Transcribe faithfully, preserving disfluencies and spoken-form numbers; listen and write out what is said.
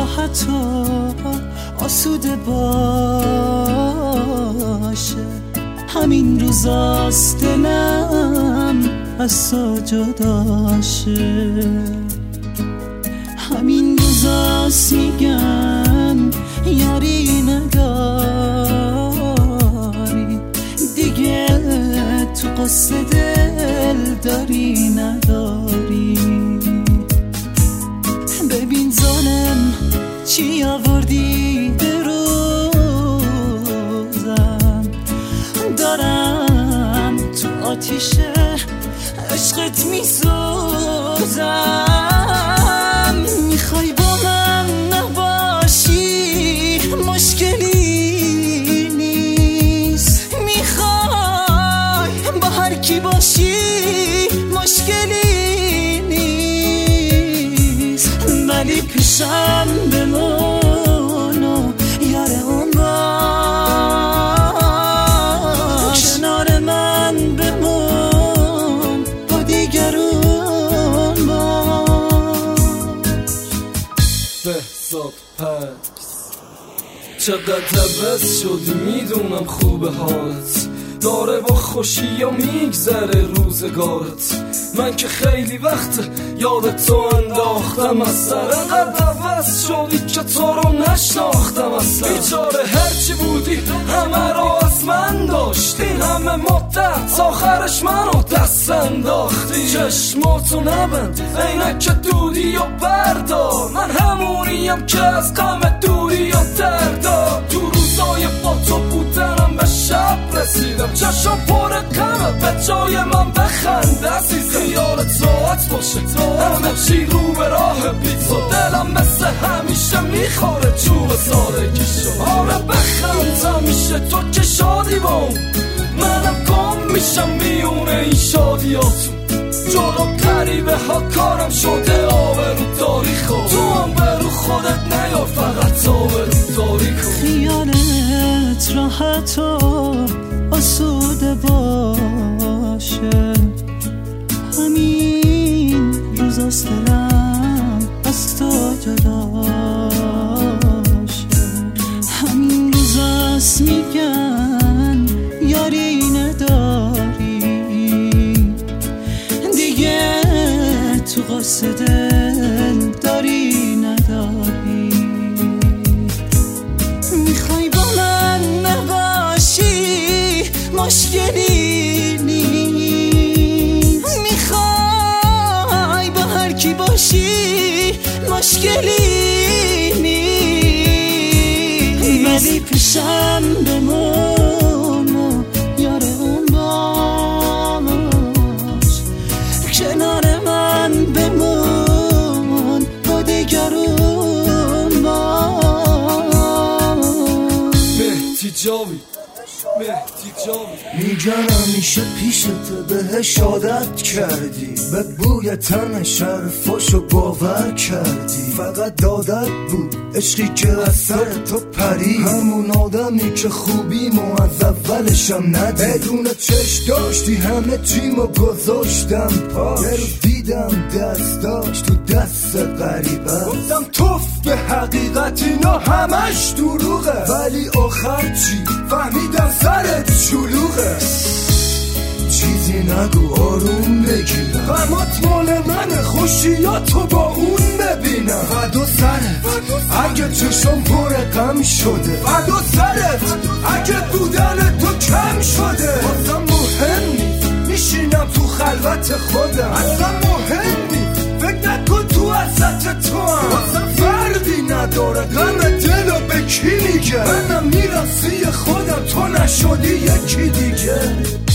راحت و آسوده باشه. همین روزاست دلم از تو جداشه. همین روزاست میگن یاری نداری دیگه، تو قصه دل داری نداری. ببین ظالم چی آوردی به روزم، دارم تو آتیش عشقت میسوزم. میخوای با من نباشی مشکلی نیست، میخوای با هر کی باشی مشکلی نیست، ولی پیشم بمون و یار اون باش. کنار من بمون با دیگرون باش. بهزاد پکس چقدر عوض شدی میدونم خوبه حالت، داره با خوشی یا میگذره روزگارت. من که خیلی وقت یادت تو انداختم از سر، قد عوض شدی که تو رو نشناختم اصلا. بیچاره هرچی بودی همه رو از من داشتی، همه مدت آخرش منو دست انداختی. چشماتو نبند عینک دودی و بردار، من همونیم که از غم دوری و دردار. تو روزای با تو بودنم به شب رسیدم، چشم پر غمه به جای من بخند عزیزم. خیالت راحت باشه همه چی رو به راه پیتزا، دلم مثل همیشه میخوره چوب سادگیشو. آره بخند همیشه تو که شادی با اون، منم گم میشم میونه این شادیاتون. جلو قریبه ها کارم شده آبرو داری خود، تو هم برو خودت نیار فقط آبرو داری کن. خیالت راحت و آسوده باشه. همین روزاست دلم از تو جداشه. همین روزاست میگن یاری نداری دیگه، تو قصه دل داری نداری. میخوای با من نباشی مشکلی نیست، میخوای با هر کی باشی مشکلی نیست، ولی پیشم بمون و یار اون باش. کنار من بمون با دیگرون باش. مهدی جاوی مهدی جاوی میگن همیشه پیشت بهش عادت کردی، به بوی تن شرفاشو باور کردی. فقط دادت بود عشقی که از سر تو پری، همون آدمی که خوبی مو از اولشم ندی. بدون چشم داشتی همه چیمو گذاشتم پاش، یه رو دیدم دست داشت تو دست غریبه، گفتم توف به حقیقت اینا همش دروغه. ولی آخر چی فهمیدم سرت شلوغه. چیزی نگو آروم بگیرم، غمات مال من خوشیاتو با اون ببینم. فدا سرت اگه چشم پر غم شده، فدا سرت اگه بودن تو کم شده. اصلا مهم نیست میشینم تو خلوت خودم، اصلا مهم نیست فکر نکن تو وسط تو هم. اصلا فردی نداره غم دلو به کی میگه، منم میرم سی خودم تو نشدی یکی دیگه.